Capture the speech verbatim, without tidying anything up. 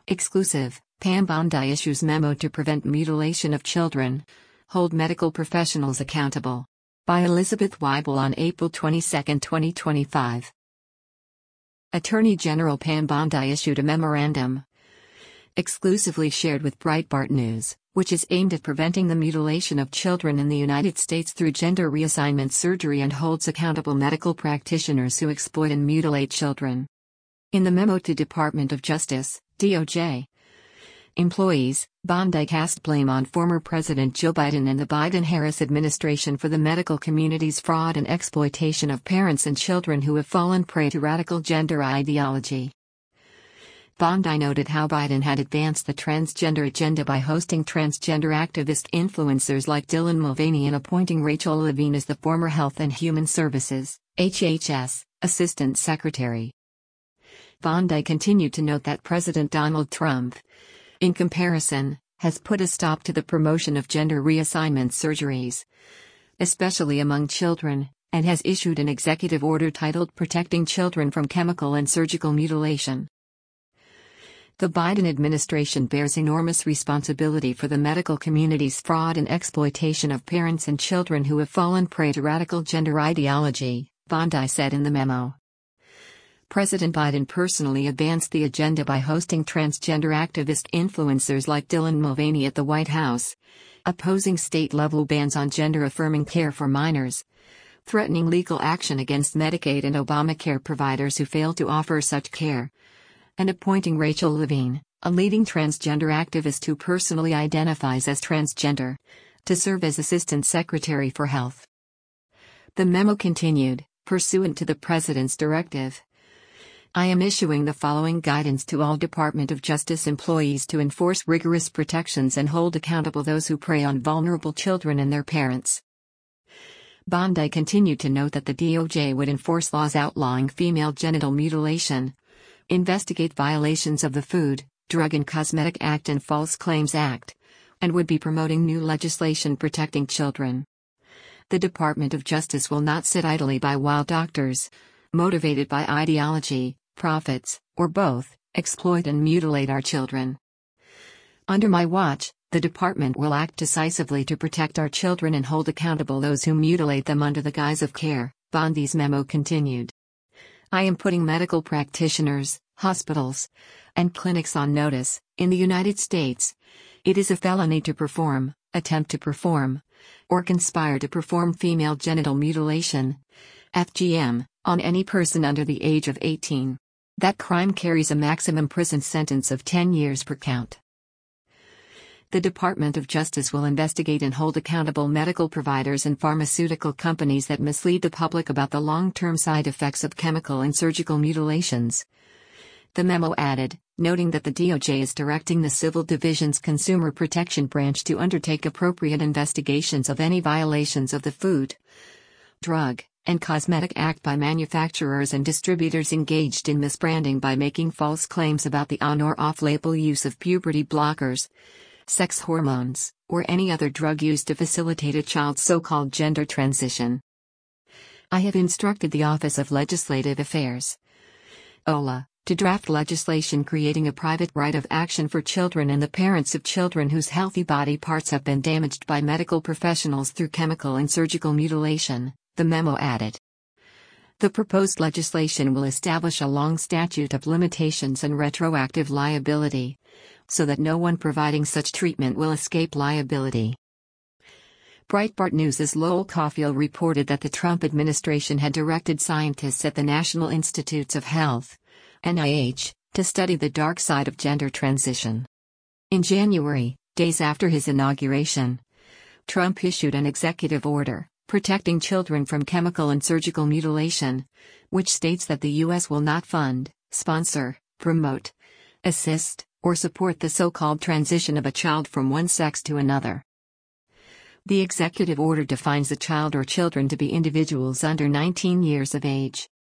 Exclusive, Pam Bondi issues memo to prevent mutilation of children. Hold medical professionals accountable. By Elizabeth Weibel on April twenty-second, twenty twenty-five. Attorney General Pam Bondi issued a memorandum exclusively shared with Breitbart News, which is aimed at preventing the mutilation of children in the United States through gender reassignment surgery and holds accountable medical practitioners who exploit and mutilate children. In the memo to Department of Justice, D O J, employees, Bondi cast blame on former President Joe Biden and the Biden-Harris administration for the medical community's fraud and exploitation of parents and children who have fallen prey to radical gender ideology. Bondi noted how Biden had advanced the transgender agenda by hosting transgender activist influencers like Dylan Mulvaney and appointing Rachel Levine as the former Health and Human Services, H H S, Assistant Secretary. Bondi continued to note that President Donald Trump, in comparison, has put a stop to the promotion of gender reassignment surgeries, especially among children, and has issued an executive order titled Protecting Children from Chemical and Surgical Mutilation. The Biden administration bears enormous responsibility for the medical community's fraud and exploitation of parents and children who have fallen prey to radical gender ideology, Bondi said in the memo. President Biden personally advanced the agenda by hosting transgender activist influencers like Dylan Mulvaney at the White House, opposing state-level bans on gender-affirming care for minors, threatening legal action against Medicaid and Obamacare providers who fail to offer such care, and appointing Rachel Levine, a leading transgender activist who personally identifies as transgender, to serve as Assistant Secretary for Health. The memo continued, pursuant to the President's directive, I am issuing the following guidance to all Department of Justice employees to enforce rigorous protections and hold accountable those who prey on vulnerable children and their parents. Bondi continued to note that the D O J would enforce laws outlawing female genital mutilation, investigate violations of the Food, Drug and Cosmetic Act and False Claims Act, and would be promoting new legislation protecting children. The Department of Justice will not sit idly by while doctors, motivated by ideology, profits, or both, exploit and mutilate our children. Under my watch, the department will act decisively to protect our children and hold accountable those who mutilate them under the guise of care, Bondi's memo continued. I am putting medical practitioners, hospitals, and clinics on notice. In the United States, it is a felony to perform, attempt to perform, or conspire to perform female genital mutilation, F G M, on any person under the age of eighteen. That crime carries a maximum prison sentence of ten years per count. The Department of Justice will investigate and hold accountable medical providers and pharmaceutical companies that mislead the public about the long-term side effects of chemical and surgical mutilations. The memo added, noting that the D O J is directing the Civil Division's Consumer Protection Branch to undertake appropriate investigations of any violations of the Food, Drug, and Cosmetic Act by manufacturers and distributors engaged in misbranding by making false claims about the on- or off-label use of puberty blockers, sex hormones, or any other drug used to facilitate a child's so-called gender transition. I have instructed the Office of Legislative Affairs, O L A, to draft legislation creating a private right of action for children and the parents of children whose healthy body parts have been damaged by medical professionals through chemical and surgical mutilation, the memo added. The proposed legislation will establish a long statute of limitations and retroactive liability, so that no one providing such treatment will escape liability. Breitbart News' Lowell Cauffiel reported that the Trump administration had directed scientists at the National Institutes of Health, N I H, to study the dark side of gender transition. In January, days after his inauguration, Trump issued an executive order, Protecting Children from Chemical and Surgical Mutilation, which states that the U S will not fund, sponsor, promote, assist, or support the so-called transition of a child from one sex to another. The executive order defines a child or children to be individuals under nineteen years of age,